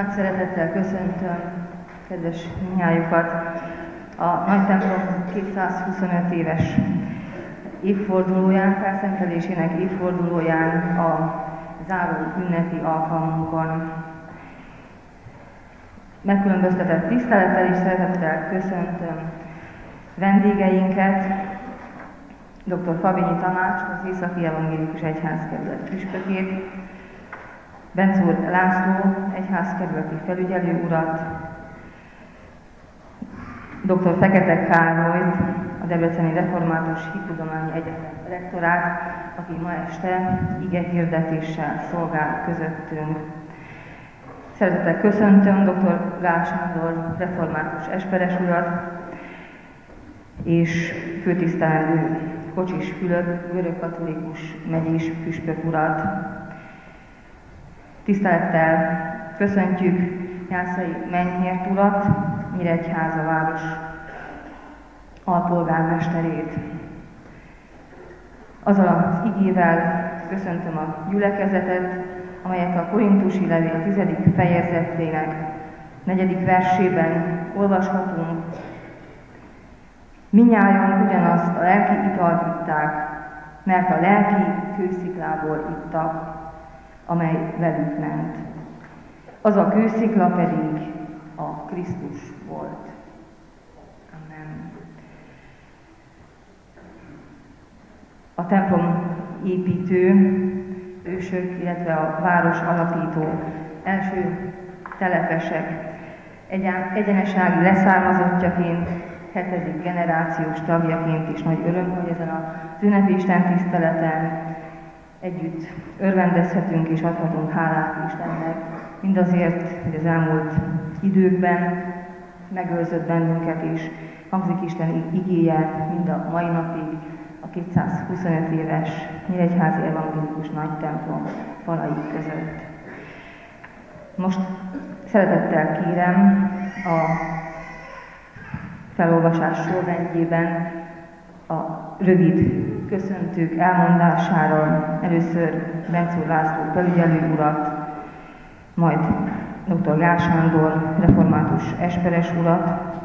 Nagy szeretettel köszöntöm kedves mindnyájukat a Nagy templom 225 éves évfordulóján, felszentelésének évfordulóján, a záró ünnepi alkalmunkon. Megkülönböztetett tisztelettel és szeretettel köszöntöm vendégeinket, dr. Fabinyi Tamács, az Északi Evangélikus Egyházkerület püspökét, Bencúr László, egyházkerületi felügyelő urat, dr. Fekete Károlyt, a Debreceni Református Hittudományi Egyetem rektorát, aki ma este igehirdetéssel szolgál közöttünk. Szeretettel köszöntöm dr. Gál Sándor református esperes urat, és főtisztelendő Kocsis Fülöp görögkatolikus megyés püspök urat. Tisztelettel köszöntjük Jászai Menyhért urat, Nyíregyháza város alpolgármesterét. Azzal az igével köszöntöm a gyülekezetet, amelyet a Korintusi levél 10. fejezetének 4. versében olvashatunk. Mindnyájan ugyanazt a lelki italt itták, mert a lelki kősziklából ittak, amely velük ment. Az a kőszikla pedig a Krisztus volt. Amen. A templom építő ősök, illetve a város alapító első telepesek egyenesági leszármazottjaként, 7. generációs tagjaként is nagy öröm, hogy ezen az ünnepi istentiszteleten együtt örvendezhetünk és adhatunk hálát Istennek, mindazért, hogy az elmúlt időkben megőrzött bennünket, és hangzik Isten igéje mind a mai napig a 225 éves Nyíregyházi Evangélikus Nagy templom falai között. Most szeretettel kérem a felolvasás sorrendjében a rövid köszöntők elmondására először Bencúr László felügyelő urat, majd dr. Gál Sándor református esperes urat,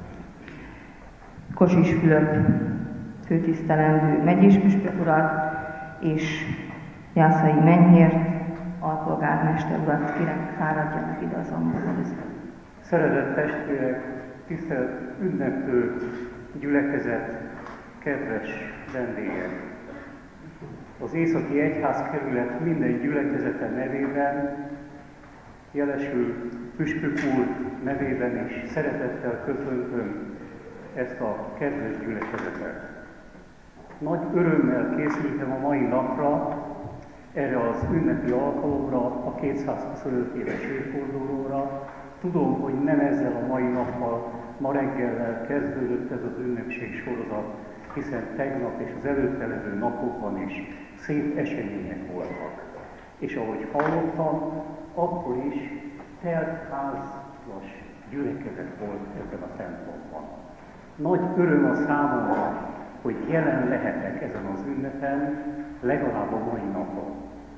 Kocsis Fülöp főtisztelendő megyés püspök urat, és Jászai Menyhért alpolgármester urat. Kérem, fáradjanak ide az amborhoz. Szeretett testvérek, tisztelt ünneplő gyülekezet, kedves vendégek! Az Északi Egyházkerület minden gyülekezete nevében, jelesül püspök úr nevében is szeretettel köszöntöm ezt a kedves gyülekezetet. Nagy örömmel készültem a mai napra, erre az ünnepi alkalomra, a 225 éves évfordulóra. Tudom, hogy nem ezzel a mai nappal, ma reggellel kezdődött ez az ünnepség sorozat, hiszen tegnap és az előtte levő napokban is szép események voltak. És ahogy hallottam, akkor is teltházas gyülekezet volt ebben a templomban. Nagy öröm a számomra, hogy jelen lehetek ezen az ünnepen, legalább a mai napon.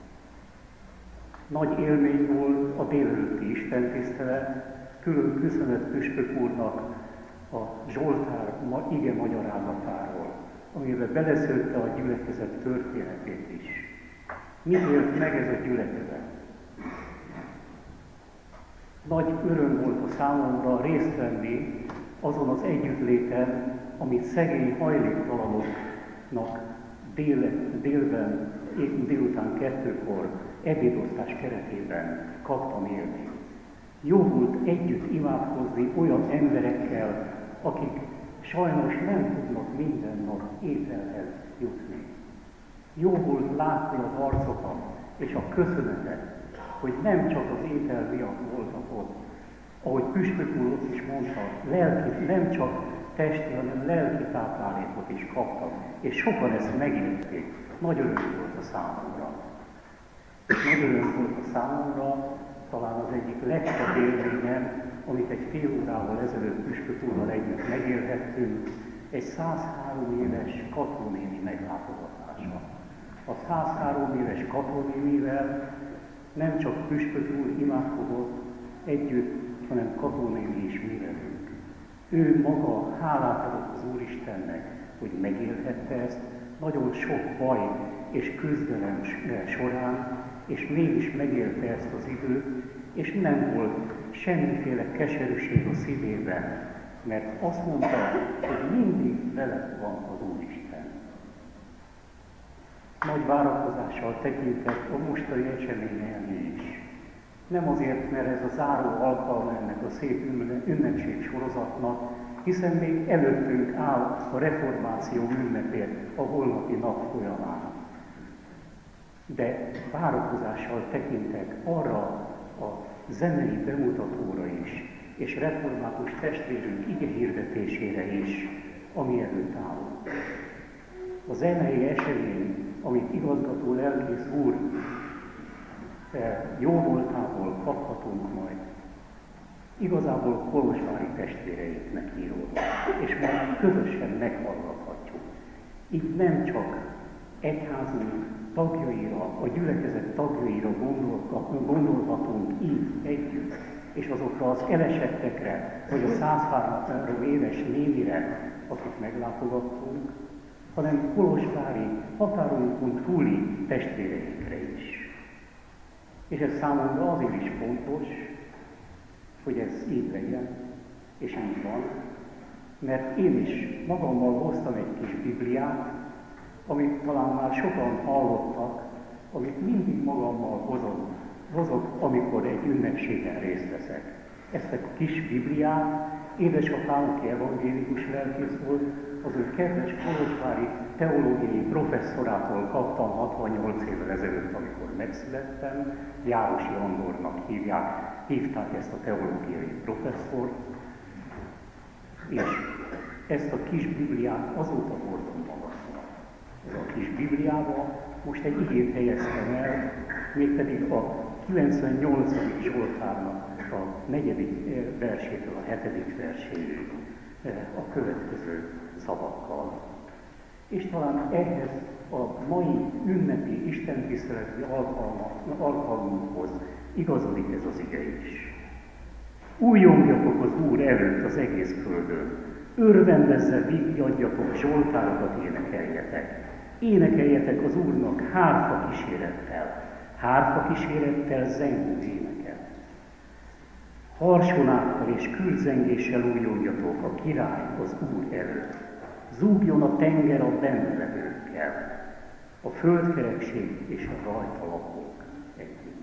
Nagy élmény volt a délelőtti istentisztelet, külön köszönet püspök úrnak a Zsoltár ige magyarázatáról, amiben beleszőtte a gyülekezet történetét is. Mit élt meg ez a gyülekezet? Nagy öröm volt a számomra részt venni azon az együttléten, amit szegény hajléktalanoknak délben, délután 2-kor ebédosztás keretében kaptam élni. Jó volt együtt imádkozni olyan emberekkel, akik sajnos nem tudnak minden nap ételhez jutni. Jó volt látni az arcokat és a köszönetet, hogy nem csak az étel miatt voltak ott. Ahogy püspök úr ott is mondta, nem csak testi, hanem lelki táplálékot is kaptak, és sokan ezt megélték. Nagy öröm volt a számomra. Nagy öröm volt a számomra, talán az egyik legszebb élményem, amit egy fél órával ezelőtt püspök úrral együtt megélhettünk, egy 103 éves Katrónéni meglátogatása. A 103 éves Katrónénivel nem csak püspök úr imádkozott, együtt, hanem Kató-néni is mi velünk. Ő maga hálát adott az Úristennek, hogy megélhette ezt nagyon sok baj és küzdelem során, és mégis megélte ezt az időt, és nem volt semmiféle keserűség a szívében, mert azt mondta, hogy mindig veled van az Úristen. Nagy várakozással tekintett a mostani eseményen is. Nem azért, mert ez a záró alkalma ennek a szép ünnepség sorozatnak, hiszen még előttünk áll a reformáció ünnepét a holnapi nap folyamán. De várakozással tekintek arra a zenei bemutatóra is, és református testvérünk igehirdetésére is, ami előtt áll. A zenei esemény, amit igazgató lelkész úr jóvoltából kaphatunk majd, igazából kolozsvári testvéreinknek íródott, és majd közösen meghallgathatjuk. Így nem csak egyházunk tagjaira, a gyülekezet tagjaira gondolhatunk így együtt, és azokra az elesettekre, vagy a 103 éves nénire, akit meglátogattunk, hanem kolozsvári határunkon túli testvéreinkre is. És ez számomra azért is fontos, hogy ez így legyen, és így van, mert én is magammal hoztam egy kis Bibliát, amit talán már sokan hallottak, amit mindig magammal hozok, amikor egy ünnepségen részt veszek. Ezt a kis Bibliát édesapám, aki evangélikus lelkész volt, az ő kedves kolozsvári teológiai professzorától kaptam 68 évvel ezelőtt, amikor megszülettem. Járosi Andornak hívták ezt a teológiai professzort, és ezt a kis Bibliát azóta hordom magammal. Ez a kis Bibliában most egy igét helyeztem el, mégpedig a 98. Zsoltárnak a 4. versétől a 7. verséig a következő szavakkal. És talán ehhez a mai ünnepi istentiszteleti alkalmunkhoz igazodik ez az ige is. Újjongjatok az Úr előtt az egész földön, örvendezzel vigyadjatok, zsoltárokat énekeljetek. Énekeljetek az Úrnak hárfa kísérettel zengő éneket. Harsonákkal és külzengéssel újjongjatok a király az Úr előtt. Zúgjon a tenger a benne levőkkel, a földkerekség és a rajta lakók együtt.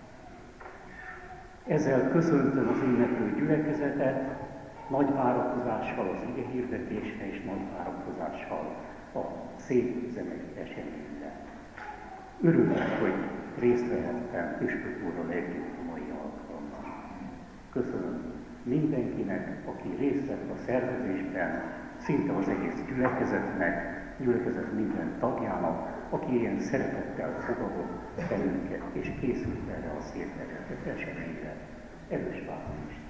Ezzel köszöntöm az ünneplő gyülekezetet, nagy várakozással az ige hirdetésre és nagy várakozással a szép zenei eseményre. Örülök, hogy részt vehettem Püspök úrral együtt a mai alkalommal. Köszönöm mindenkinek, aki részt vett a szervezésben, szinte az egész gyülekezet minden tagjának, aki ilyen szeretettel fogadott bennünket, és készült erre a szép eseményre. Erős vállal Isten!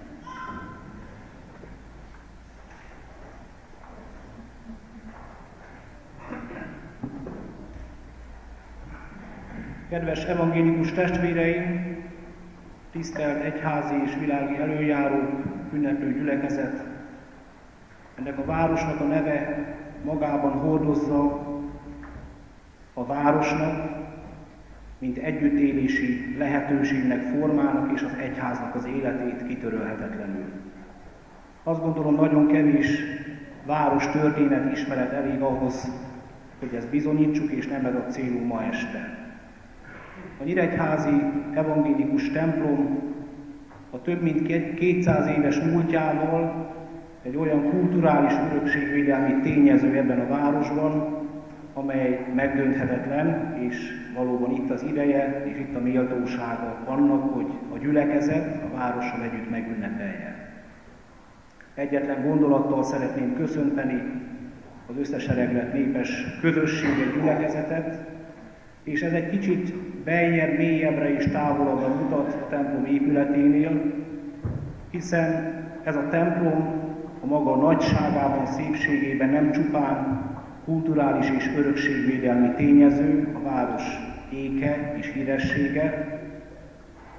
Kedves evangélikus testvéreim, tisztelt egyházi és világi előjárók, ünneplő gyülekezet! Ennek a városnak a neve magában hordozza a városnak, mint együttélési lehetőségnek, formának és az egyháznak az életét kitörölhetetlenül. Azt gondolom, nagyon kevés város történet ismeret elég ahhoz, hogy ezt bizonyítsuk, és nem ez a célunk ma este. A nyíregyházi evangélikus templom a több mint 200 éves múltjával egy olyan kulturális örökségvédelmi tényező ebben a városban, amely megdönthetetlen, és valóban itt az ideje, és itt a méltósága annak, hogy a gyülekezet a várossal együtt megünnepelje. Egyetlen gondolattal szeretném köszönteni az összesereglet népes közösséget, gyülekezetet, és ez egy kicsit beljebb, mélyebbre és távolabbra mutat a templom épületénél, hiszen ez a templom a maga nagyságában, szépségében nem csupán kulturális és örökségvédelmi tényező, a város éke és híressége,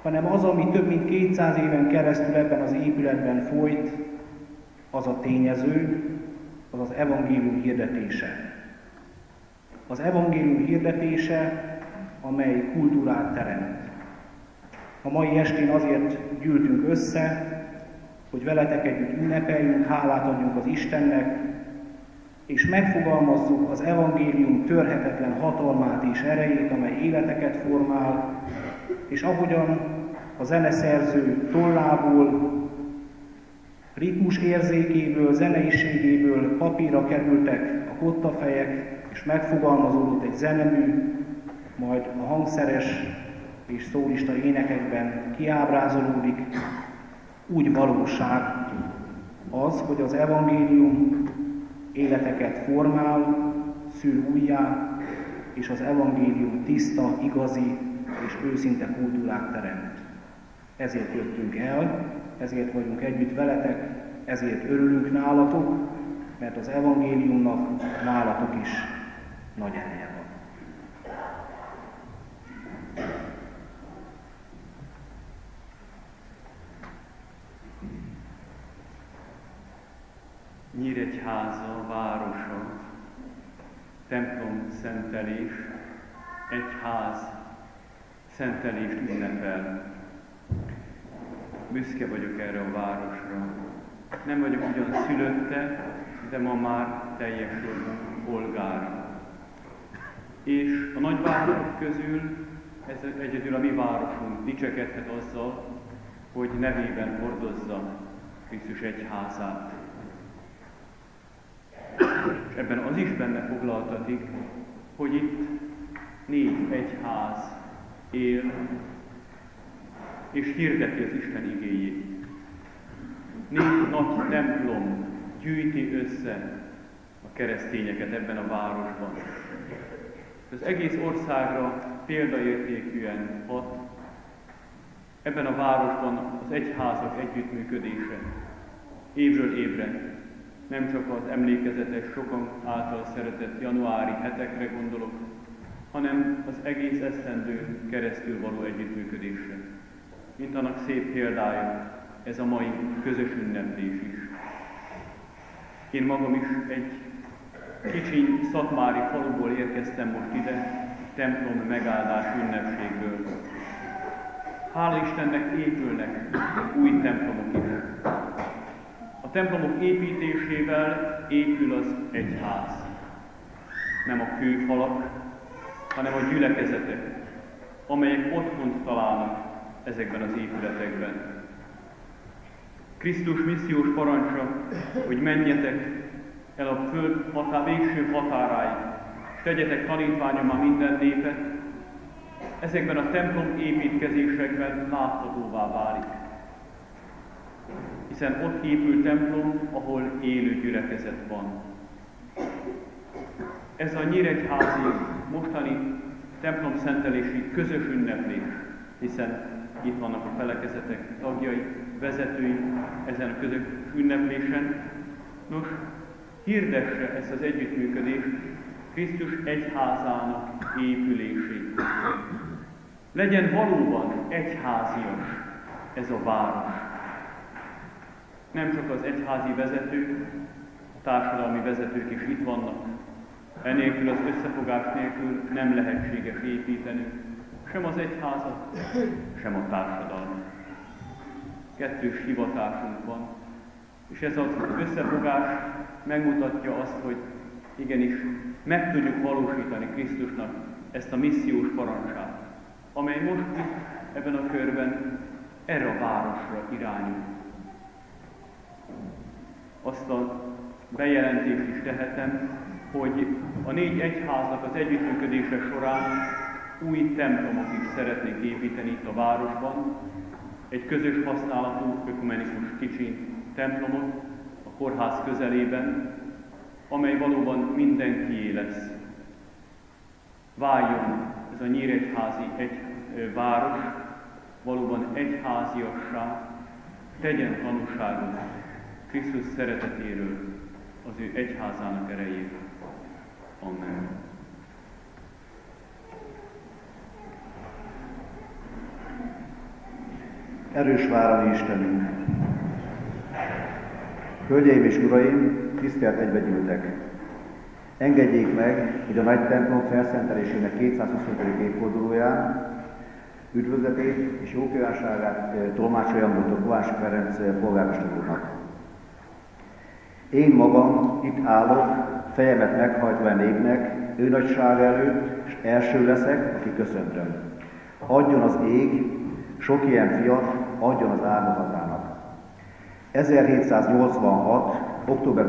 hanem az, ami több mint 200 éven keresztül ebben az épületben folyt, az a tényező, az az evangélium hirdetése. Az evangélium hirdetése, amely kultúrát teremt. A mai estén azért gyűltünk össze, hogy veletek együtt ünnepeljünk, hálát adjunk az Istennek, és megfogalmazzuk az evangélium törhetetlen hatalmát és erejét, amely életeket formál, és ahogyan a zeneszerző tollából, ritmus érzékéből, zeneiségéből papírra kerültek a kottafejek, és megfogalmazódott egy zenemű, majd a hangszeres és szólista énekekben kiábrázolódik, úgy valóság az, hogy az evangélium életeket formál, szül újjá, és az evangélium tiszta, igazi és őszinte kultúrát teremt. Ezért jöttünk el, ezért vagyunk együtt veletek, ezért örülünk nálatok, mert az evangéliumnak nálatok is nagy ereje van. Nyíregyháza városa, templom szentelés, egyház szentelést ünnepel. Büszke vagyok erre a városra. Nem vagyok ugyan szülötte, de ma már teljes jogú polgára. És a nagyvárosok közül ez egyedül a mi városunk dicsekedhet azzal, hogy nevében hordozza Krisztus egyházát. És ebben az is benne foglaltatik, hogy itt 4 egyház él, és hirdeti az Isten igéjét. 4 nagy templom gyűjti össze a keresztényeket ebben a városban. Az egész országra példaértékűen hat ebben a városban az egyházak együttműködése. Évről évre. Nem csak az emlékezetes, sokan által szeretett januári hetekre gondolok, hanem az egész esztendőn keresztül való együttműködésre. Mint annak szép példája ez a mai közös ünneplés is. Én magam is egy kicsi szatmári faluból érkeztem most ide, templom megáldás ünnepségből. Hála Istennek épülnek új templomok is. A templomok építésével épül az egyház. Nem a kőfalak, hanem a gyülekezetek, amelyek otthont találnak ezekben az épületekben. Krisztus missziós parancsa, hogy menjetek el a föld végső határáig, és tegyetek tanítványommá minden népet, ezekben a templom építkezésekben láthatóvá válik. Hiszen ott épül templom, ahol élő gyülekezet van. Ez a nyíregyházi mostani templomszentelési közös ünneplés, hiszen itt vannak a felekezetek tagjai, vezetői ezen a közös ünneplésen. Nos, hirdesse ezt az együttműködést, Krisztus egyházának épülését. Legyen valóban egyházias ez a város. Nem csak az egyházi vezetők, a társadalmi vezetők is itt vannak. Enélkül, az összefogás nélkül nem lehetséges építeni sem az egyházat, sem a társadalmat. Kettős hivatásunk van, és ez az összefogás megmutatja azt, hogy igenis meg tudjuk valósítani Krisztusnak ezt a missziós parancsát, amely most itt ebben a körben erre a városra irányul. Azt a bejelentést is tehetem, hogy a 4 egyháznak az együttműködése során új templomot is szeretnénk építeni itt a városban, egy közös használatú, ökumenikus kicsi templomot a kórház közelében, amely valóban mindenkié lesz. Váljon ez a nyíregyházi város valóban egyháziassá, tegyen tanúságot Krisztus szeretetéről, az ő egyházának erejéről. Amen. Erős várani Istenünk! Hölgyeim és uraim, tisztelt egybegyűltek! Engedjék meg, hogy a nagy templom felszentelésének 225. évfordulóján üdvözletét és jó kívánságát tolmácsoljam dr. Kovács Ferenc polgármester úrnak. Én magam itt állok, fejemet meghajtva a népnek, ő nagysága előtt, és első leszek, aki köszöntöm. Adjon az ég, sok ilyen fiat, adjon az áldozatának. 1786. október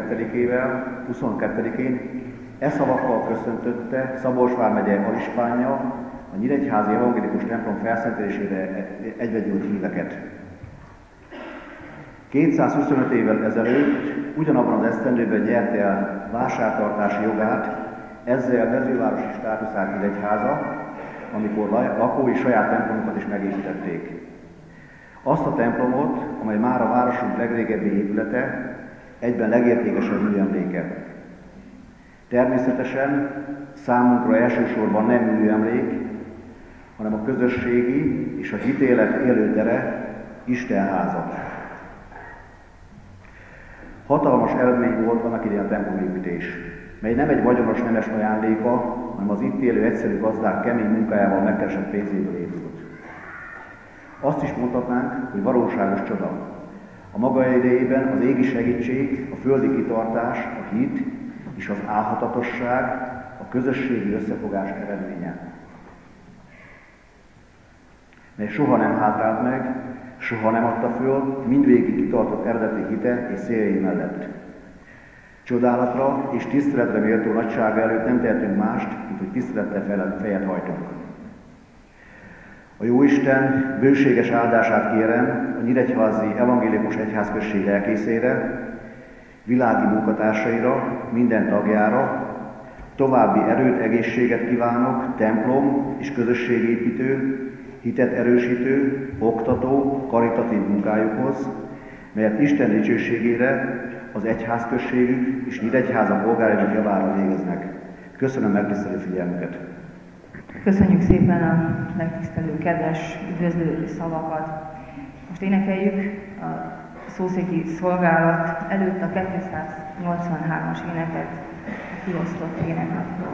22-én szavakkal köszöntötte Szabolcs vármegye alispánja a Nyíregyházi Evangélikus templom felszentelésére egybegyűlt híveket. 225 évvel ezelőtt ugyanabban az esztendőben nyerte el vásártartási jogát, ezzel mezővárosi státuszát Nyíregyháza, amikor lakói saját templomokat is megépítették. Azt a templomot, amely már a városunk legrégebbi épülete, egyben legértékesebb műemléke. Természetesen számunkra elsősorban nem műemlék, hanem a közösségi és a hitélet élőtere, Isten háza. Hatalmas eredmény volt annak idején a templomépítés, mely nem egy vagyonos nemes ajándéka, hanem az itt élő egyszerű gazdák kemény munkájával megkeresett pénzéből épült. Azt is mondhatnánk, hogy valóságos csoda. A maga idejében az égi segítség, a földi kitartás, a hit és az álhatatosság a közösségi összefogás eredménye, mely soha nem hátrált meg, soha nem adta föl, mindvégig kitartott eredeti hite és céljai mellett. Csodálatra és tiszteletre méltó nagysága előtt nem tehetünk mást, mint hogy tisztelettel fejet hajtunk. A Jóisten bőséges áldását kérem a Nyíregyházi Evangélikus Egyházközség lelkészére, világi munkatársaira, minden tagjára, további erőt, egészséget kívánok templom és közösségépítő, hitet erősítő, oktató, karitatív munkájukhoz, melyet Isten dicsőségére, az egyházközségük és Nyíregyháza polgárainak javára végeznek. Köszönöm megtisztelő figyelmüket! Köszönjük szépen a megtisztelő, kedves, üdvözlő szavakat. Most énekeljük a szószéki szolgálat előtt a 283-as éneket, a kiosztott énekekről.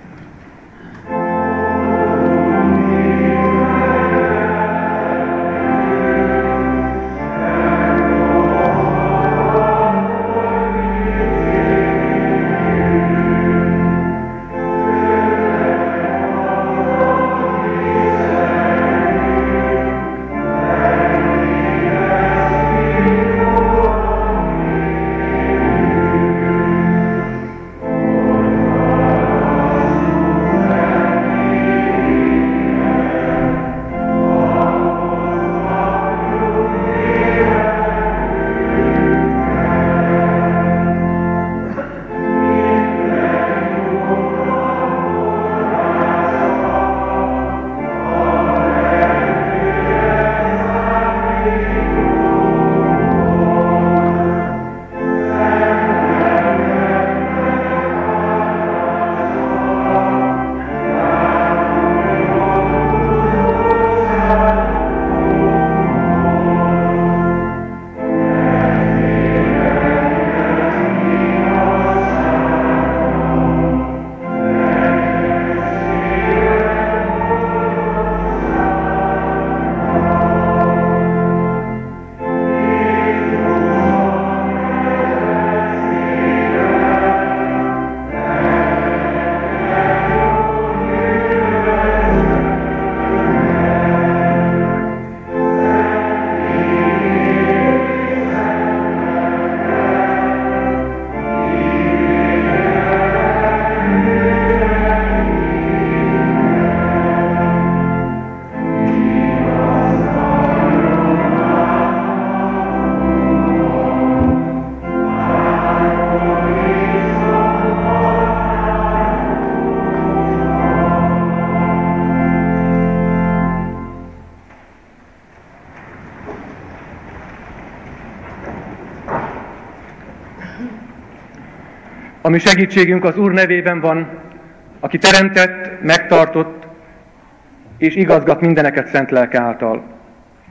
A mi segítségünk az Úr nevében van, aki teremtett, megtartott és igazgat mindeneket szent lelke által.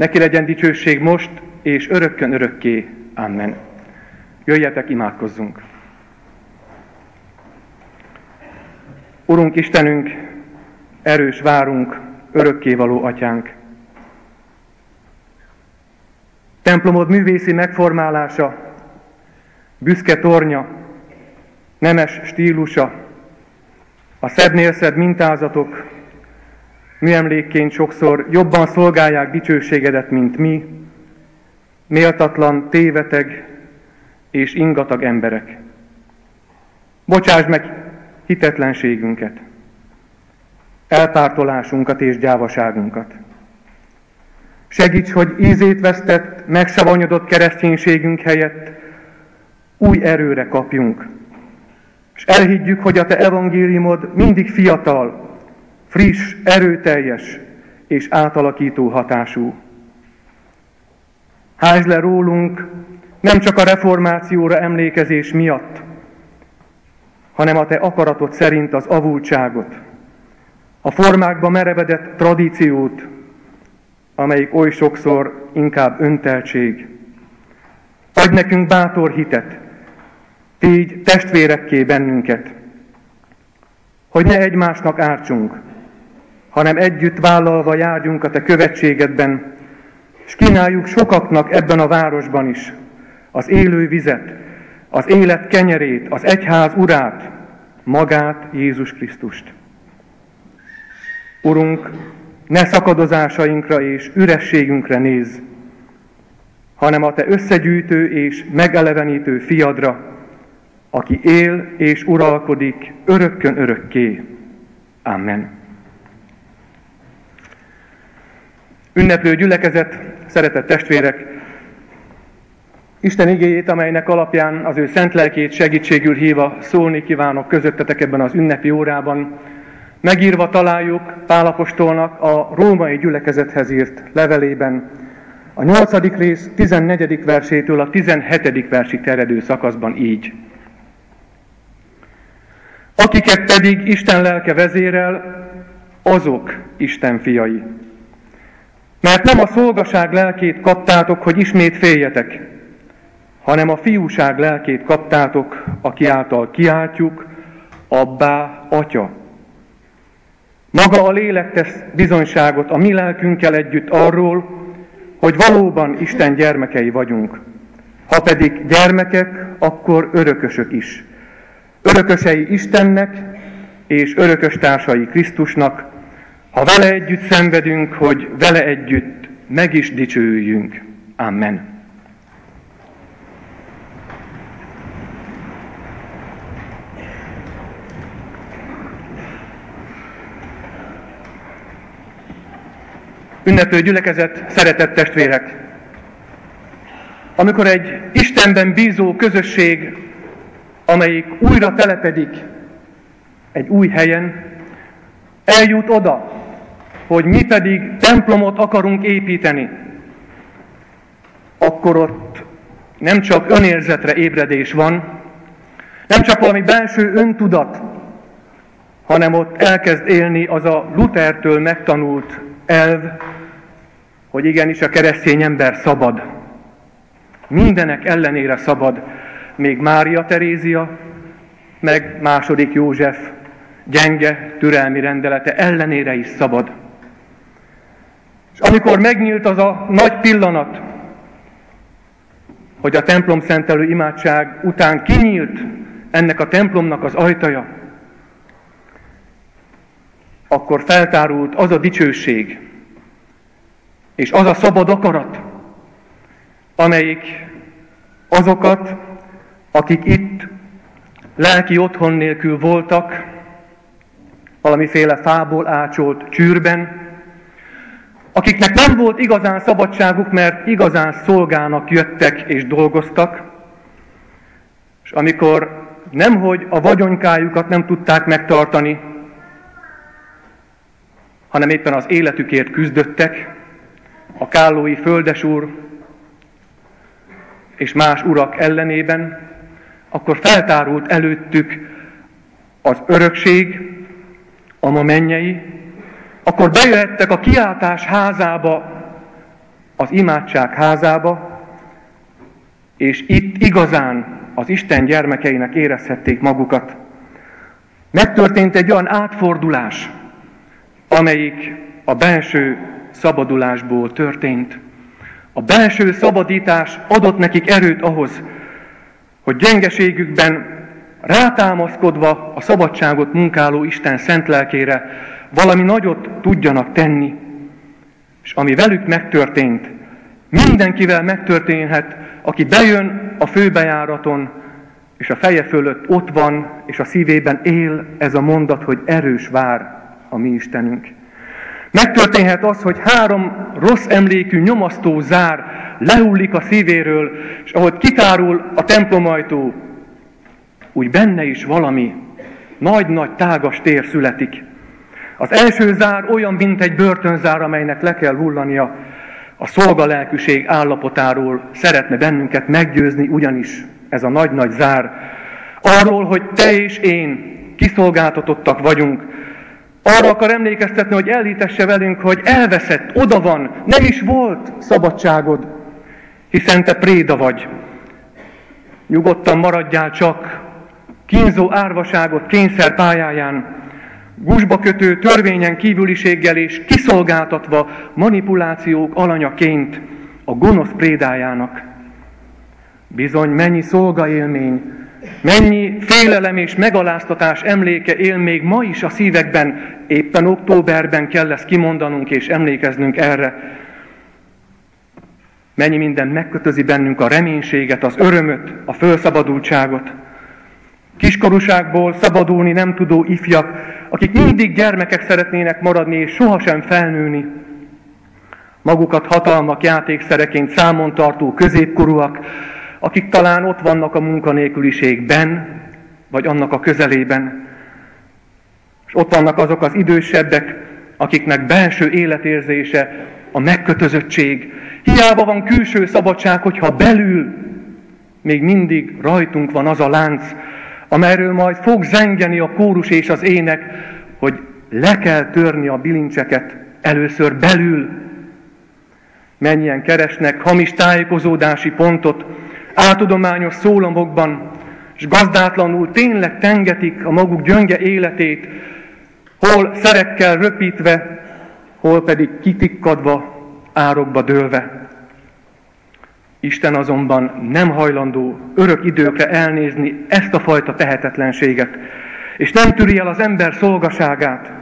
Neki legyen dicsőség most, és örökkön örökké. Amen. Jöjjetek, imádkozzunk! Urunk Istenünk, erős várunk, örökkévaló Atyánk! Templomod művészi megformálása, büszke tornya, nemes stílusa, a szebbnél szebb mintázatok műemlékként sokszor jobban szolgálják dicsőségedet, mint mi, méltatlan, téveteg és ingatag emberek. Bocsásd meg hitetlenségünket, elpártolásunkat és gyávaságunkat. Segíts, hogy ízét vesztett, megsavanyodott kereszténységünk helyett új erőre kapjunk, és elhiggyük, hogy a Te evangéliumod mindig fiatal, friss, erőteljes és átalakító hatású. Házd le rólunk nem csak a reformációra emlékezés miatt, hanem a Te akaratod szerint az avultságot, a formákba merevedett tradíciót, amelyik oly sokszor inkább önteltség. Adj nekünk bátor hitet, tégy testvérekké bennünket, hogy ne egymásnak ártsunk, hanem együtt vállalva járjunk a Te követségedben, és kínáljuk sokaknak ebben a városban is az élő vizet, az élet kenyerét, az egyház urát, magát, Jézus Krisztust. Urunk, ne szakadozásainkra és ürességünkre nézz, hanem a Te összegyűjtő és megelevenítő fiadra, aki él és uralkodik örökkön örökké. Amen. Ünneplő gyülekezet, szeretett testvérek, Isten igéjét, amelynek alapján az ő szent lelkét segítségül hívva szólni kívánok közöttetek ebben az ünnepi órában, megírva találjuk Pál apostolnak a római gyülekezethez írt levelében, a 8. rész 14. versétől a 17. versig terjedő szakaszban így. Akiket pedig Isten lelke vezérel, azok Isten fiai. Mert nem a szolgaság lelkét kaptátok, hogy ismét féljetek, hanem a fiúság lelkét kaptátok, aki által kiáltjuk, Abbá, Atya. Maga a lélek tesz bizonyságot a mi lelkünkkel együtt arról, hogy valóban Isten gyermekei vagyunk. Ha pedig gyermekek, akkor örökösök is. Örökösei Istennek és örököstársai Krisztusnak, ha vele együtt szenvedünk, hogy vele együtt meg is dicsőjünk. Amen. Ünneplő gyülekezet, szeretett testvérek! Amikor egy Istenben bízó közösség, amelyik újra telepedik egy új helyen, eljut oda, hogy mi pedig templomot akarunk építeni, akkor ott nem csak önérzetre ébredés van, nem csak valami belső öntudat, hanem ott elkezd élni az a Luthertől megtanult elv, hogy igenis a keresztény ember szabad. Mindenek ellenére szabad, még Mária Terézia, meg II. József gyenge, türelmi rendelete ellenére is szabad. És amikor megnyílt az a nagy pillanat, hogy a templom szentelő imádság után kinyílt ennek a templomnak az ajtaja, akkor feltárult az a dicsőség, és az a szabad akarat, amelyik azokat, akik itt lelki otthon nélkül voltak, valamiféle fából ácsolt csűrben, akiknek nem volt igazán szabadságuk, mert igazán szolgának jöttek és dolgoztak, és amikor nemhogy a vagyonkájukat nem tudták megtartani, hanem éppen az életükért küzdöttek, a kállói földesúr és más urak ellenében, akkor feltárult előttük az örökség, a ma mennyei, akkor bejöhettek a kiáltás házába az imádság házába, és itt igazán az Isten gyermekeinek érezhették magukat. Megtörtént egy olyan átfordulás, amelyik a belső szabadulásból történt. A belső szabadítás adott nekik erőt ahhoz, hogy gyengeségükben rátámaszkodva a szabadságot munkáló Isten szent lelkére valami nagyot tudjanak tenni. És ami velük megtörtént, mindenkivel megtörténhet, aki bejön a főbejáraton, és a feje fölött ott van, és a szívében él ez a mondat, hogy erős vár a mi Istenünk. Megtörténhet az, hogy 3 rossz emlékű nyomasztó zár lehullik a szívéről, és ahogy kitárul a templomajtó, úgy benne is valami nagy-nagy tágas tér születik. Az első zár olyan, mint egy börtönzár, amelynek le kell hullania. A szolgalelkűség állapotáról szeretne bennünket meggyőzni, ugyanis ez a nagy-nagy zár arról, hogy te és én kiszolgáltatottak vagyunk. Arra akar emlékeztetni, hogy elhitesse velünk, hogy elveszett, oda van, nem is volt szabadságod, hiszen te préda vagy. Nyugodtan maradjál csak, kínzó árvaságot kényszer pályáján, gúzsba kötő törvényen kívüliséggel és kiszolgáltatva manipulációk alanyaként a gonosz prédájának. Bizony mennyi szolgaélmény, mennyi félelem és megaláztatás emléke él még ma is a szívekben, éppen októberben kell ezt kimondanunk és emlékeznünk erre. Mennyi minden megkötözi bennünk a reménységet, az örömöt, a fölszabadultságot. Kiskorúságból szabadulni nem tudó ifjak, akik mindig gyermekek szeretnének maradni és sohasem felnőni. Magukat hatalmak játékszereként számon tartó középkorúak, akik talán ott vannak a munkanélküliségben, vagy annak a közelében. És ott vannak azok az idősebbek, akiknek belső életérzése a megkötözöttség. Hiába van külső szabadság, hogyha belül még mindig rajtunk van az a lánc, amelyről majd fog zengeni a kórus és az ének, hogy le kell törni a bilincseket először belül. Mennyien keresnek hamis tájékozódási pontot áltudományos szólamokban, és gazdátlanul tényleg tengetik a maguk gyönge életét, hol szerekkel röpítve, hol pedig kitikkadva, árokba dőlve. Isten azonban nem hajlandó örök időkre elnézni ezt a fajta tehetetlenséget, és nem tűri el az ember szolgaságát.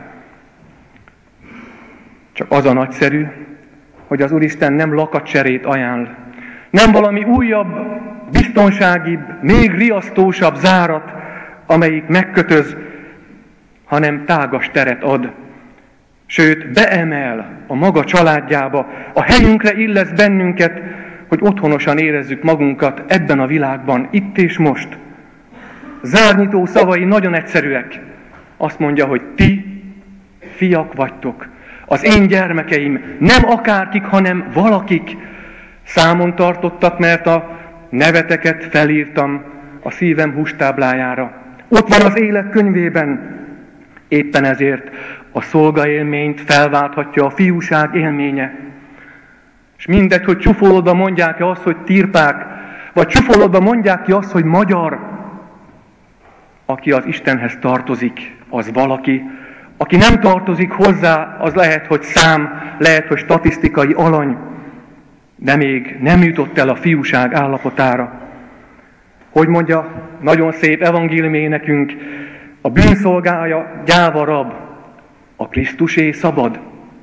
Csak az a nagyszerű, hogy az Úristen nem lakatcserét ajánl, nem valami újabb, biztonságibb, még riasztósabb zárat, amelyik megkötöz, hanem tágas teret ad. Sőt, beemel a maga családjába, a helyünkre illesz bennünket, hogy otthonosan érezzük magunkat ebben a világban, itt és most. Zárnyitó szavai nagyon egyszerűek. Azt mondja, hogy ti fiak vagytok. Az én gyermekeim nem akárkik, hanem valakik. Számon tartottak, mert a neveteket felírtam a szívem hústáblájára. Ott van az élet könyvében. Éppen ezért a szolgaélményt felválthatja a fiúság élménye. És mindegy, hogy csúfolódva mondják-e azt, hogy tirpák, vagy csúfolódva mondják ki azt, hogy magyar. Aki az Istenhez tartozik, az valaki. Aki nem tartozik hozzá, az lehet, hogy szám, lehet, hogy statisztikai alany, de még nem jutott el a fiúság állapotára. Hogy mondja, nagyon szép evangéliumi nekünk, a bűnszolgája gyáva rab, a Krisztusé szabad.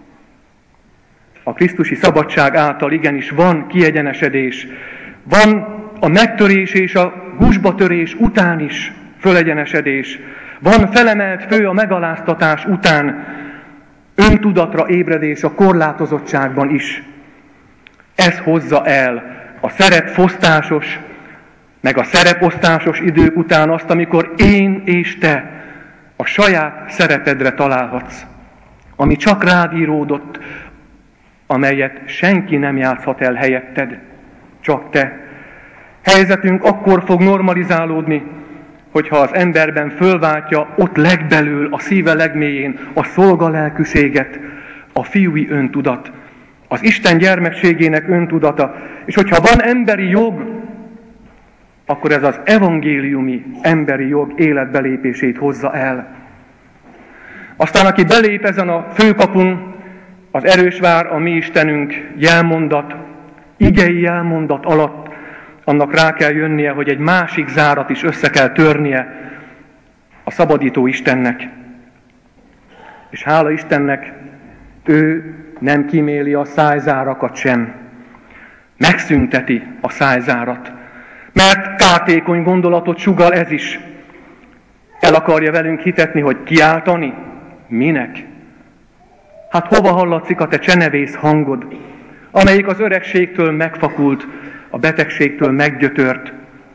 A krisztusi szabadság által igenis van kiegyenesedés, van a megtörés és a gúzsbatörés után is fölegyenesedés, van felemelt fő a megaláztatás után, öntudatra ébredés a korlátozottságban is. Ez hozza el a szerepfosztásos, meg a szereposztásos idők után azt, amikor én és te a saját szerepedre találhatsz, ami csak rád íródott, amelyet senki nem játszhat el helyetted, csak te. Helyzetünk akkor fog normalizálódni, hogyha az emberben fölváltja ott legbelül, a szíve legmélyén a szolgalelkűséget, a fiúi öntudat, az Isten gyermekségének öntudata, és hogyha van emberi jog, akkor ez az evangéliumi emberi jog életbelépését hozza el. Aztán aki belép ezen a főkapun, az erősvár, a mi Istenünk jelmondat, igei jelmondat alatt, annak rá kell jönnie, hogy egy másik zárat is össze kell törnie a szabadító Istennek. És hála Istennek, ő nem kíméli a szájzárakat sem. Megszünteti a szájzárat. Mert kártékony gondolatot sugall ez is. El akarja velünk hitetni, hogy kiáltani? Minek? Hát hova hallatszik a te csenevész hangod, amelyik az öregségtől megfakult, a betegségtől meggyötört?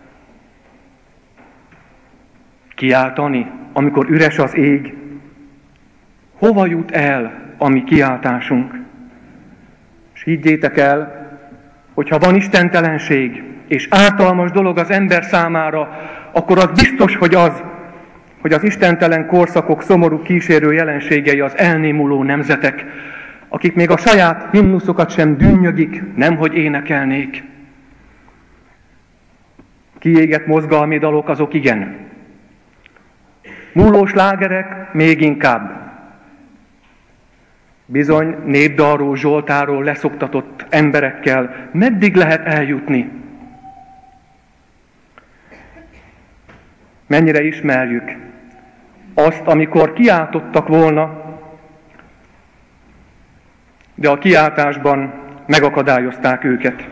Kiáltani, amikor üres az ég? Hova jut el a mi kiáltásunk? És higgyétek el, hogyha van istentelenség és ártalmas dolog az ember számára, akkor az biztos, hogy az istentelen korszakok szomorú kísérő jelenségei az elnémuló nemzetek, akik még a saját himnuszokat sem dünnyögik, nemhogy énekelnék. Kiégett mozgalmi dalok azok igen. Múlós slágerek még inkább. Bizony népdalról, zsoltáról leszoktatott emberekkel meddig lehet eljutni? Mennyire ismerjük azt, amikor kiáltottak volna, de a kiáltásban megakadályozták őket.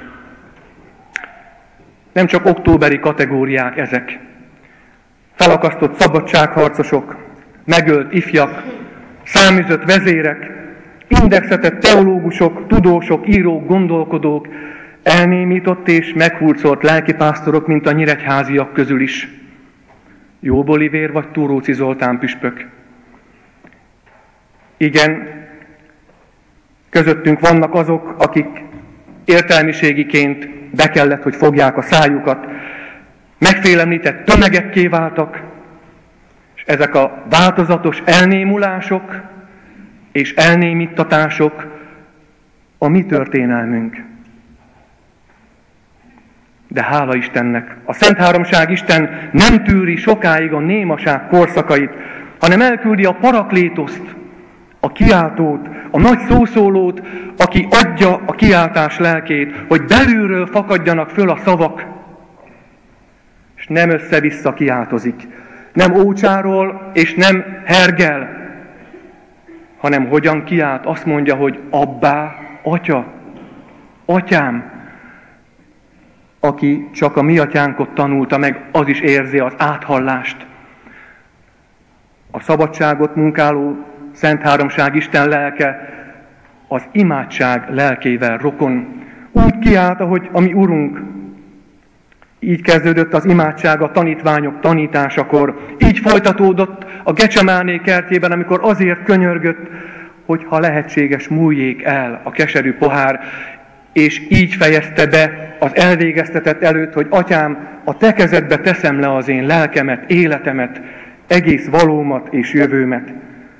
Nem csak októberi kategóriák ezek. Felakasztott szabadságharcosok, megölt ifjak, száműzött vezérek, indexetett teológusok, tudósok, írók, gondolkodók, elnémított és meghurcolt lelkipásztorok, mint a nyíregyháziak közül is. Jobb Olivér vagy Túróczi Zoltán püspök. Igen, közöttünk vannak azok, akik értelmiségiként be kellett, hogy fogják a szájukat, megfélemlített tömegekké váltak, és ezek a változatos elnémulások és elnémítatások a mi történelmünk. De hála Istennek, a Szent Háromság Isten nem tűri sokáig a némaság korszakait, hanem elküldi a paraklétoszt, a kiáltót, a nagy szószólót, aki adja a kiáltás lelkét, hogy belülről fakadjanak föl a szavak, és nem össze-vissza kiáltozik, nem ócsárol és nem hergel, hanem hogyan kiált, azt mondja, hogy Abbá, Atya, Atyám. Aki csak a mi atyánkot tanulta meg, az is érzi az áthallást. A szabadságot munkáló Szent Háromság Isten lelke az imádság lelkével rokon. Úgy kiállt, ahogy a mi Urunk. Így kezdődött az imádság a tanítványok tanításakor. Így folytatódott a Gecsemáné kertjében, amikor azért könyörgött, hogy ha lehetséges, múljék el a keserű pohár, és így fejezte be az elvégeztetett előtt, hogy Atyám, a te kezedbe teszem le az én lelkemet, életemet, egész valómat és jövőmet.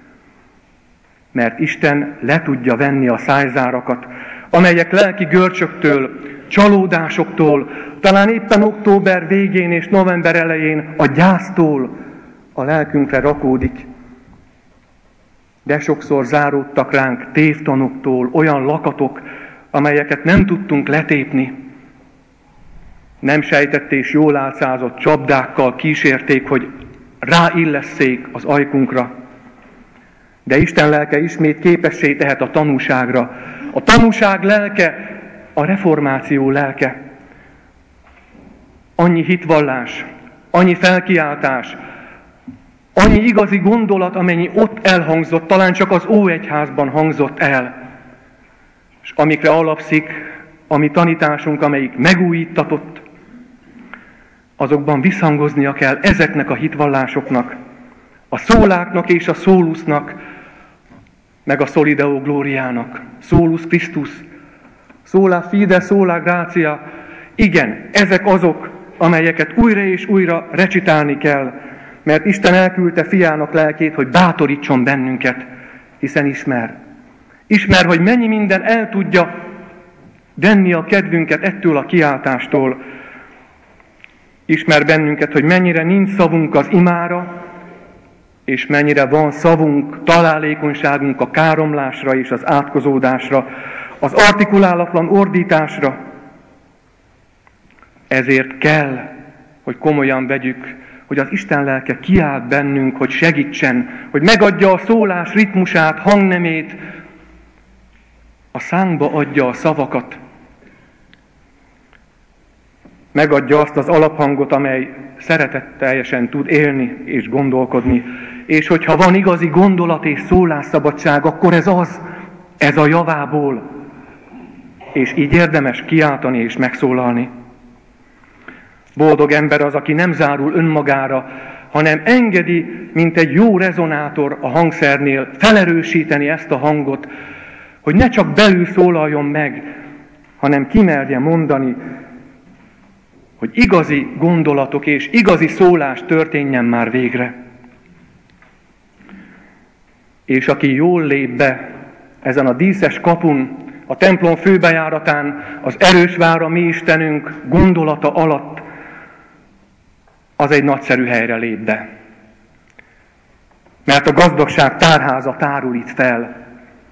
Mert Isten le tudja venni a szájzárakat, amelyek lelki görcsöktől, csalódásoktól, talán éppen október végén és november elején a gyásztól a lelkünkre rakódik. De sokszor záródtak ránk tévtanoktól olyan lakatok, amelyeket nem tudtunk letépni. Nem sejtett és jól álcázott csapdákkal kísérték, hogy ráillesszék az ajkunkra. De Isten lelke ismét képessé tehet a tanúságra. A tanúság lelke a reformáció lelke. Annyi hitvallás, annyi felkiáltás, annyi igazi gondolat, amennyi ott elhangzott, talán csak az Óegyházban hangzott el, és amikre alapszik a mi tanításunk, amelyik megújítatott, azokban visszhangoznia kell ezeknek a hitvallásoknak, a szóláknak és a szólusznak, meg a Soli Deo Gloriának, Solus Christus, Sola Fide, Sola Gratia. Igen, ezek azok, amelyeket újra és újra recitálni kell, mert Isten elküldte fiának lelkét, hogy bátorítson bennünket, hiszen ismer. Ismer, hogy mennyi minden el tudja venni a kedvünket ettől a kiáltástól. Ismer bennünket, hogy mennyire nincs szavunk az imára, és mennyire van szavunk, találékonyságunk a káromlásra és az átkozódásra, az artikulálatlan ordításra. Ezért kell, hogy komolyan vegyük, hogy az Isten lelke kiált bennünk, hogy segítsen, hogy megadja a szólás ritmusát, hangnemét, a szánkba adja a szavakat, megadja azt az alaphangot, amely szeretetteljesen tud élni és gondolkodni. És hogyha van igazi gondolat és szólásszabadság, akkor ez a javából. És így érdemes kiáltani és megszólalni. Boldog ember az, aki nem zárul önmagára, hanem engedi, mint egy jó rezonátor a hangszernél felerősíteni ezt a hangot, hogy ne csak belül szólaljon meg, hanem kimerje mondani, hogy igazi gondolatok és igazi szólás történjen már végre. És aki jól lép be ezen a díszes kapun, a templom főbejáratán, az erős vár a mi Istenünk gondolata alatt, az egy nagyszerű helyre lép be. Mert a gazdagság tárháza tárul itt fel.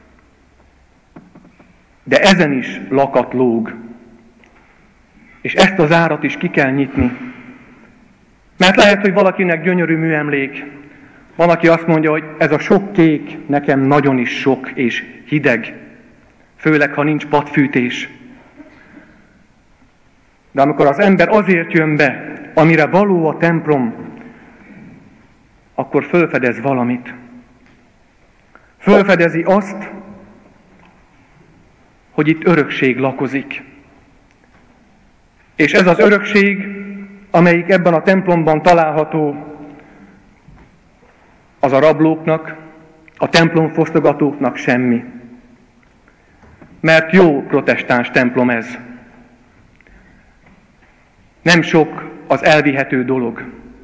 De ezen is lakat lóg. És ezt az árat is ki kell nyitni. Mert lehet, hogy valakinek gyönyörű műemlék. Van, aki azt mondja, hogy ez a sok kék nekem nagyon is sok és hideg. Főleg, ha nincs padfűtés. De amikor az ember azért jön be, amire való a templom, akkor fölfedez valamit. Fölfedezi azt, hogy itt örökség lakozik. És ez az örökség, amelyik ebben a templomban található, az a rablóknak, a templomfosztogatóknak semmi. Mert jó protestáns templom ez. Nem sok az elvihető dolog.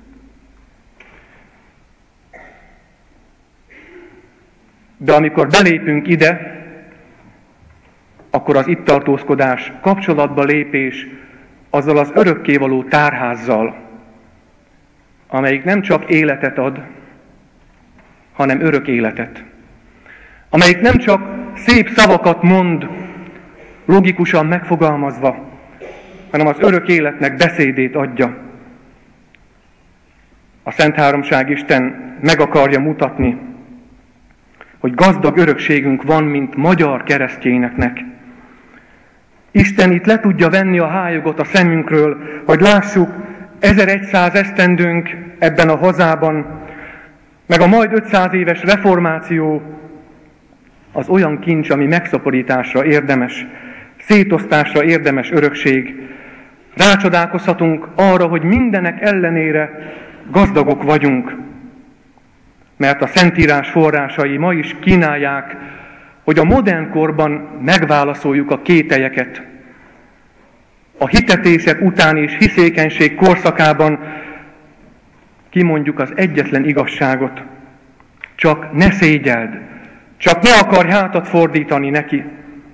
De amikor belépünk ide, akkor az itt tartózkodás, kapcsolatba lépés azzal az örökkévaló tárházzal, amelyik nem csak életet ad, hanem örök életet. Amelyik nem csak szép szavakat mond, logikusan megfogalmazva, hanem az örök életnek beszédét adja. A Szent Háromság Isten meg akarja mutatni, hogy gazdag örökségünk van, mint magyar keresztényeknek. Isten itt le tudja venni a hályogot a szemünkről, hogy lássuk 1100 esztendőnk ebben a hazában, meg a majd 500 éves reformáció az olyan kincs, ami megszaporításra érdemes, szétosztásra érdemes örökség. Rácsodálkozhatunk arra, hogy mindenek ellenére gazdagok vagyunk, mert a Szentírás forrásai ma is kínálják, hogy a modern korban megválaszoljuk a kételyeket. A hitetések után és hiszékenység korszakában kimondjuk az egyetlen igazságot. Csak ne szégyeld, csak ne akarj hátat fordítani neki.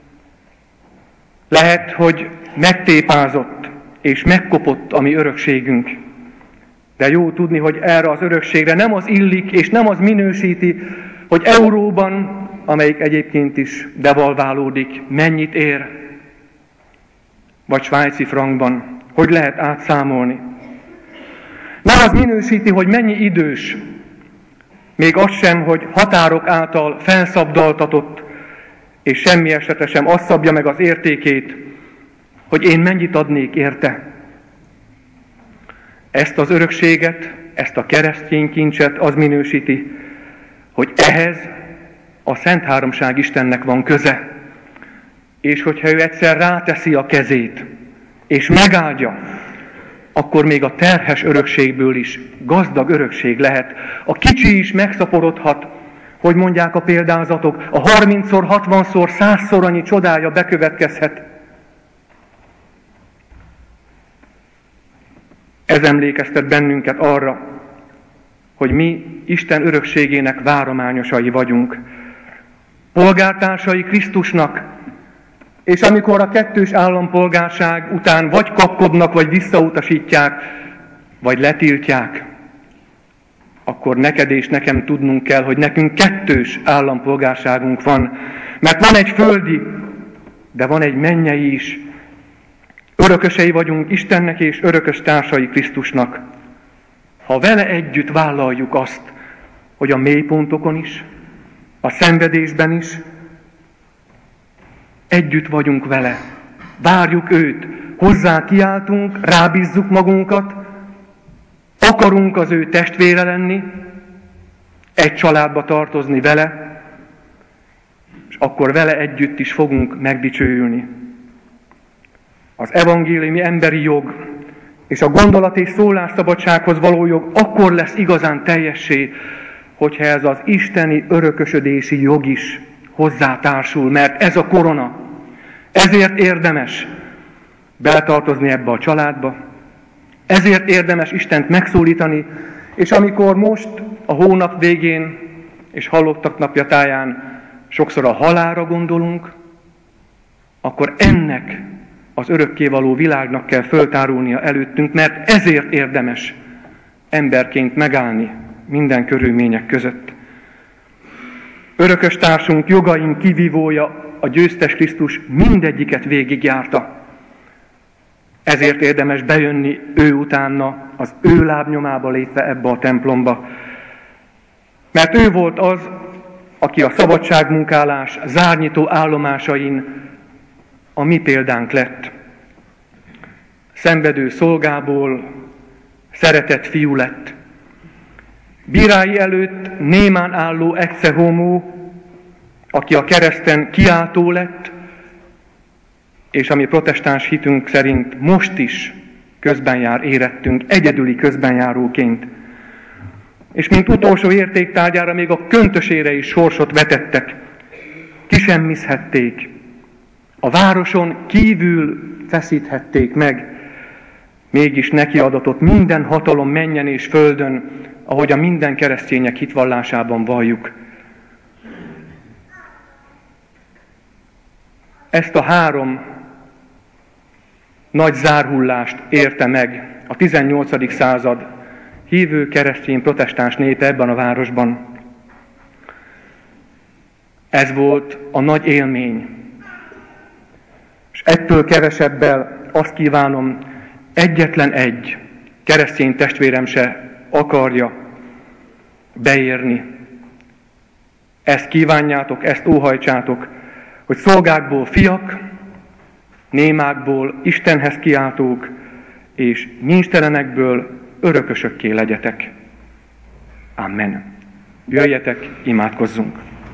Lehet, hogy megtépázott és megkopott a mi örökségünk. De jó tudni, hogy erre az örökségre nem az illik és nem az minősíti, hogy euróban, amelyik egyébként is devalválódik, mennyit ér, vagy svájci frankban, hogy lehet átszámolni. Nem az minősíti, hogy mennyi idős, még az sem, hogy határok által felszabdaltatott, és semmi esetre sem azt szabja meg az értékét, hogy én mennyit adnék érte. Ezt az örökséget, ezt a keresztény kincset az minősíti, hogy ehhez a Szent Háromság Istennek van köze. És hogyha ő egyszer ráteszi a kezét, és megáldja, akkor még a terhes örökségből is gazdag örökség lehet. A kicsi is megszaporodhat, hogy mondják a példázatok, a 30-szor, 60-szor, 100-szor annyi csodája bekövetkezhet. Ez emlékeztet bennünket arra, hogy mi Isten örökségének várományosai vagyunk. polgártársai Krisztusnak, és amikor a kettős állampolgárság után vagy kapkodnak, vagy visszautasítják, vagy letiltják, akkor neked és nekem tudnunk kell, hogy nekünk kettős állampolgárságunk van. Mert van egy földi, de van egy mennyei is. Örökösei vagyunk Istennek és örökös társai Krisztusnak. Ha vele együtt vállaljuk azt, hogy a mélypontokon is, a szenvedésben is együtt vagyunk vele, várjuk őt, hozzá kiáltunk, rábízzuk magunkat, akarunk az ő testvére lenni, egy családba tartozni vele, és akkor vele együtt is fogunk megdicsőülni. Az evangéliumi emberi jog és a gondolat és szólásszabadsághoz való jog akkor lesz igazán teljessé, hogyha ez az isteni örökösödési jog is hozzátársul, mert ez a korona. Ezért érdemes beletartozni ebbe a családba, ezért érdemes Istent megszólítani, és amikor most a hónap végén és halottak napja táján sokszor a halálra gondolunk, akkor ennek az örökkévaló világnak kell föltárulnia előttünk, mert ezért érdemes emberként megállni minden körülmények között. Örökös társunk, jogaink kivívója, a győztes Krisztus mindegyiket végigjárta. Ezért érdemes bejönni ő utána, az ő lábnyomába lépve ebbe a templomba. Mert ő volt az, aki a szabadságmunkálás zárnyitó állomásain a mi példánk lett. Szenvedő szolgából szeretett fiú lett. Bírái előtt némán álló ecce homo, aki a kereszten kiáltó lett, és ami protestáns hitünk szerint most is közben jár érettünk, egyedüli közbenjáróként. És mint utolsó értéktárgyára még a köntösére is sorsot vetettek. Kisemmizhették. A városon kívül feszíthették meg. Mégis neki adatott minden hatalom mennyen és földön, ahogy a minden keresztények hitvallásában valljuk. Ezt a 3 nagy zárhullást érte meg a 18. század hívő keresztény protestáns népe ebben a városban. Ez volt a nagy élmény. És ettől kevesebbel azt kívánom, egyetlen egy keresztény testvérem se akarja beérni. Ezt kívánjátok, ezt óhajtsátok, hogy szolgákból fiak, némákból Istenhez kiáltók, és nincstelenekből örökösökké legyetek. Amen. Jöjjetek, imádkozzunk!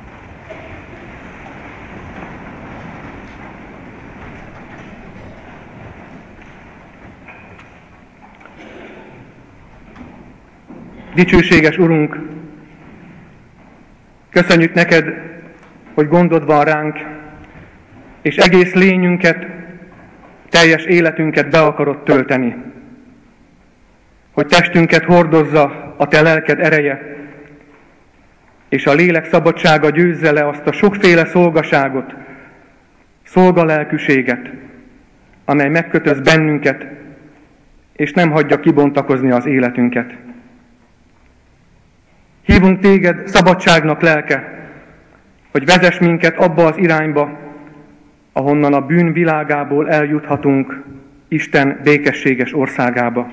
Dicsőséges Urunk, köszönjük neked, hogy gondod van ránk, és egész lényünket, teljes életünket be akarod tölteni. Hogy testünket hordozza a te lelked ereje, és a lélek szabadsága győzze le azt a sokféle szolgaságot, szolgalelkűséget, amely megkötöz bennünket, és nem hagyja kibontakozni az életünket. Hívunk téged szabadságnak lelke, hogy vezess minket abba az irányba, ahonnan a bűn világából eljuthatunk Isten békességes országába.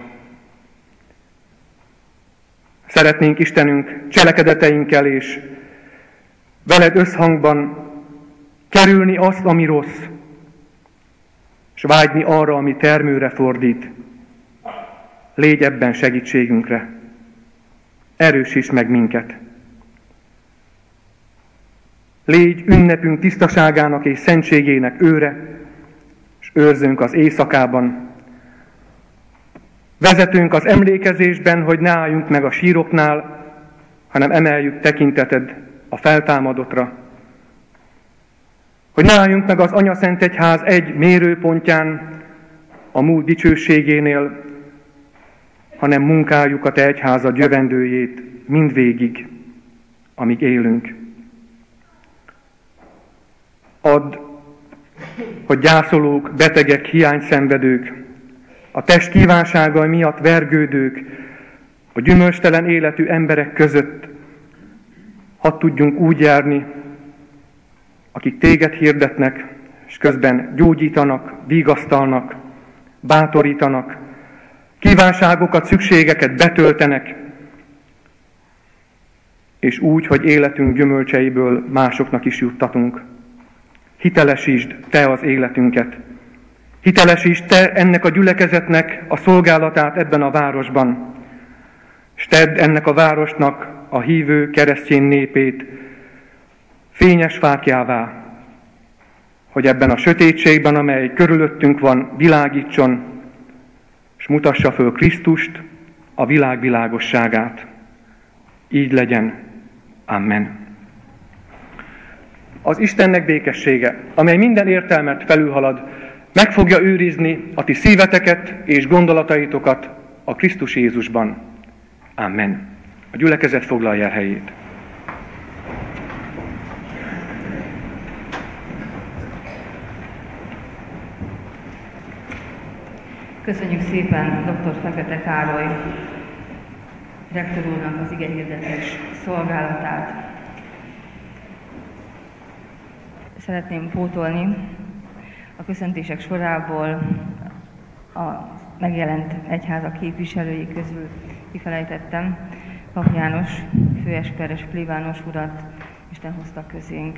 Szeretnénk Istenünk cselekedeteinkkel és veled összhangban kerülni azt, ami rossz, és vágyni arra, ami termőre fordít. Légy ebben segítségünkre. Erősíts meg minket. Légy ünnepünk tisztaságának és szentségének őre, és őrzünk az éjszakában. Vezetünk az emlékezésben, hogy ne álljunk meg a síroknál, hanem emeljük tekinteted a feltámadottra. Hogy ne álljunk meg az Anyaszentegyház egy mérőpontján, a múlt dicsőségénél, hanem munkáljuk a te egyházad jövendőjét mindvégig, amíg élünk. Add, hogy gyászolók, betegek, hiányszenvedők, a test kívánságai miatt vergődők, a gyümölcstelen életű emberek között hadd tudjunk úgy járni, akik téged hirdetnek, és közben gyógyítanak, vigasztalnak, bátorítanak, kívánságokat, szükségeket betöltenek, és úgy, hogy életünk gyümölcseiből másoknak is juttatunk. Hitelesítsd te az életünket. Hitelesítsd te ennek a gyülekezetnek a szolgálatát ebben a városban. És tedd ennek a városnak a hívő keresztény népét fényes fáklyává, hogy ebben a sötétségben, amely körülöttünk van, világítson, és mutassa föl Krisztust, a világ világosságát. Így legyen. Amen. Az Istennek békessége, amely minden értelmet felülhalad, meg fogja őrizni a ti szíveteket és gondolataitokat a Krisztus Jézusban. Amen. A gyülekezet foglalja el helyét. Köszönjük szépen dr. Fekete Károly rektor úrnak az igehirdetés szolgálatát. Szeretném pótolni a köszöntések sorából a megjelent egyházak képviselői közül kifelejtettem Pap János főesperes plébános urat, Isten hozta közénk.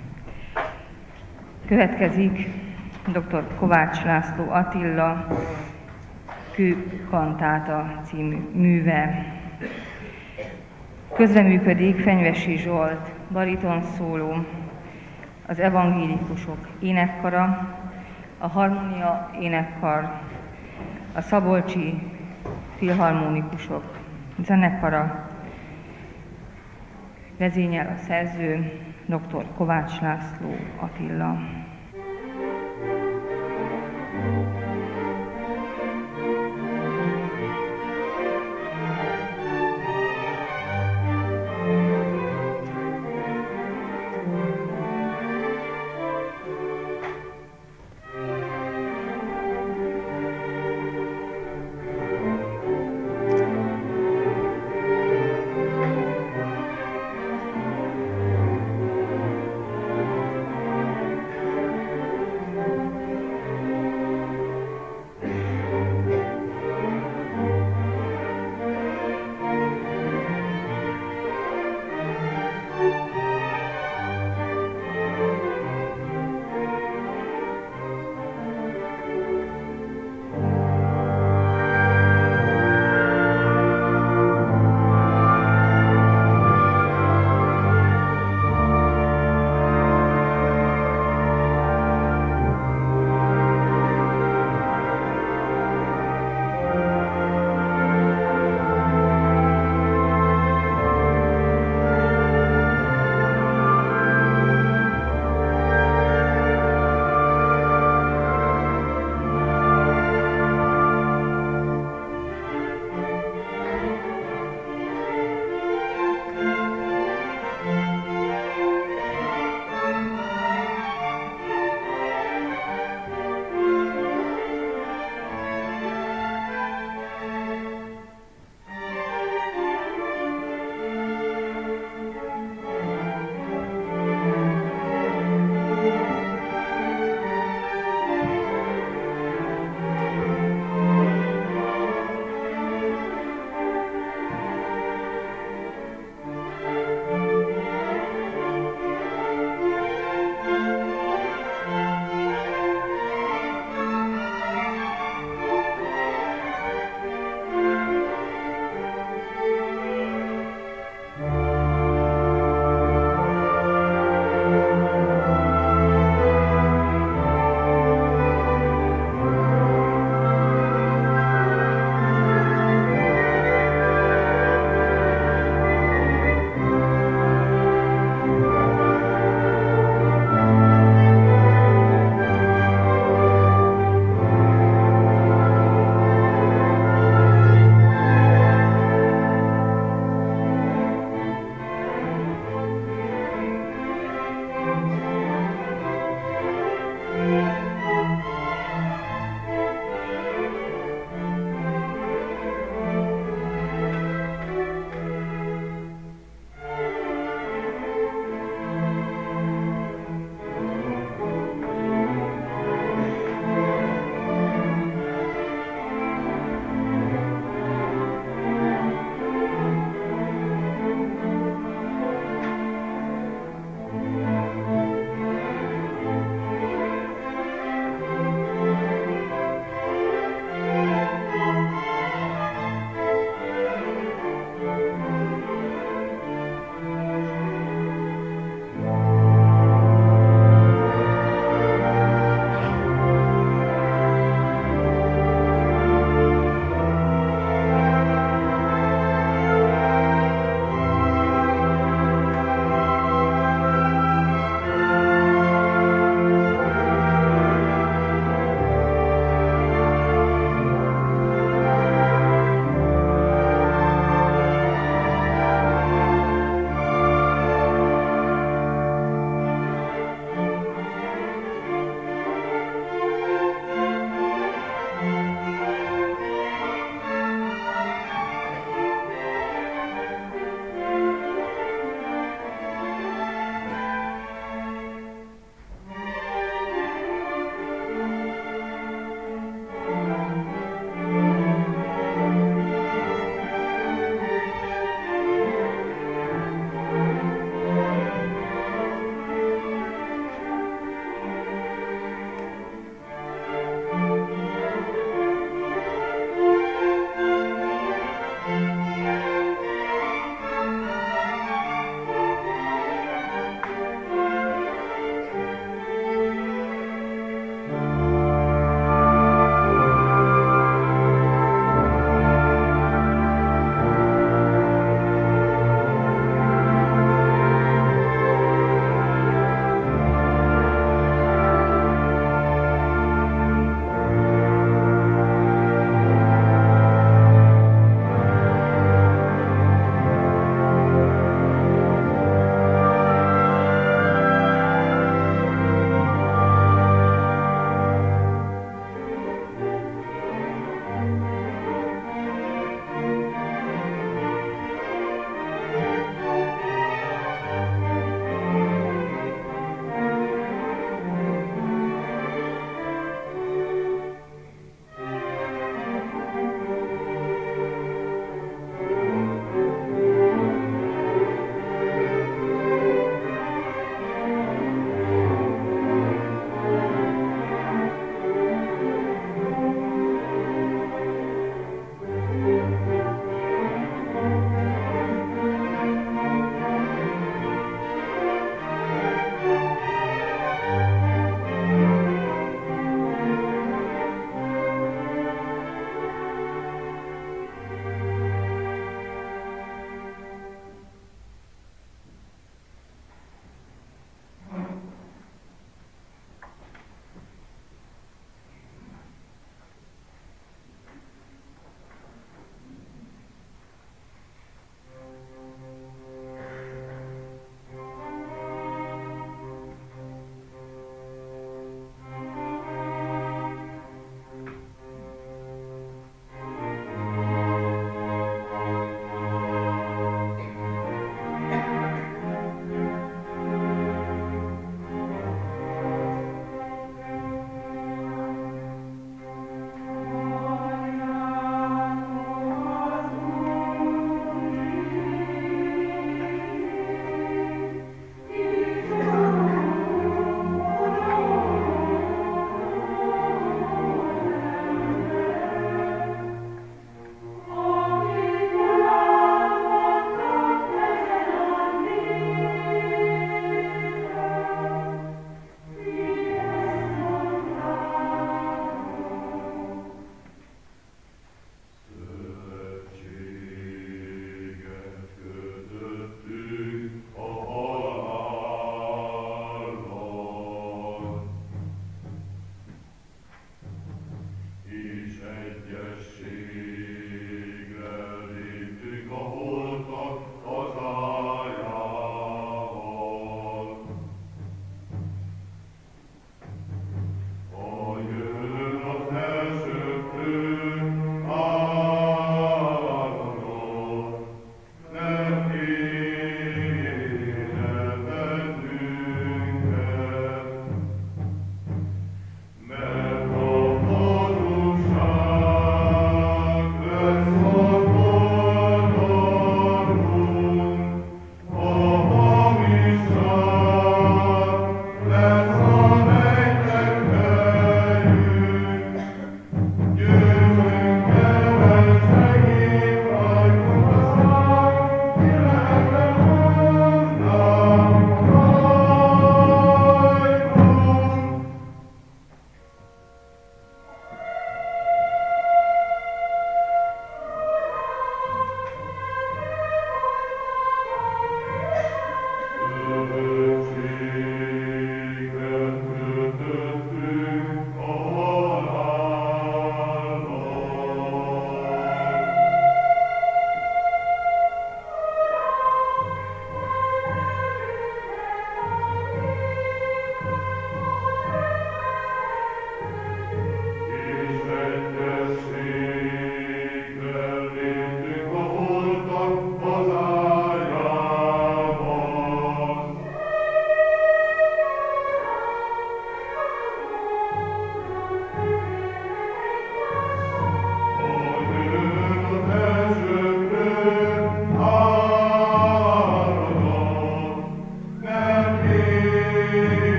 Következik dr. Kovács László Attila Kőkantáta című műve. Közreműködik Fenyvesi Zsolt baritonszóló, az evangélikusok énekkara, a harmónia énekkar, a szabolcsi filharmonikusok zenekara, vezényel a szerző dr. Kovács László Attila.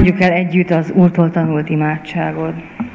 Mondjuk el együtt az Úrtól tanult imádságot.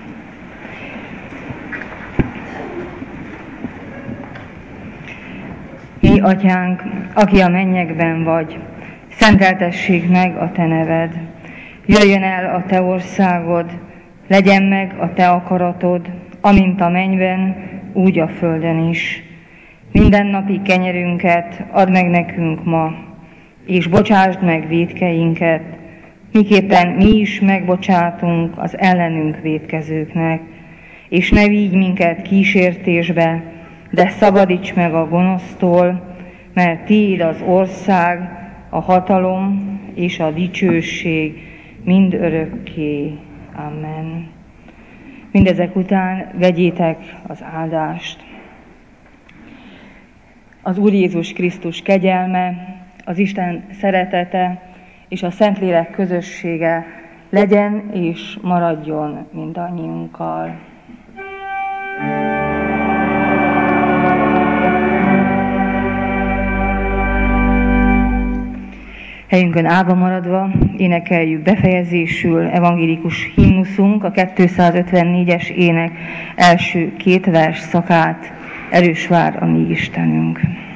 Mi, Atyánk, aki a mennyekben vagy, szenteltessék meg a Te neved. Jöjjön el a Te országod, legyen meg a Te akaratod, amint a mennyben, úgy a földön is. Mindennapi kenyerünket add meg nekünk ma, és bocsásd meg vétkeinket, miképpen mi is megbocsátunk az ellenünk vétkezőknek, és ne vigy minket kísértésbe, de szabadíts meg a gonosztól, mert Tiéd az ország, a hatalom és a dicsőség mind örökké. Amen. Mindezek után vegyétek az áldást. Az Úr Jézus Krisztus kegyelme, az Isten szeretete és a Szentlélek közössége legyen és maradjon mindannyiunkkal. Helyünkön állva maradva énekeljük befejezésül evangélikus himnuszunk, a 254-es ének első 2 vers szakát. Erős vár a mi Istenünk.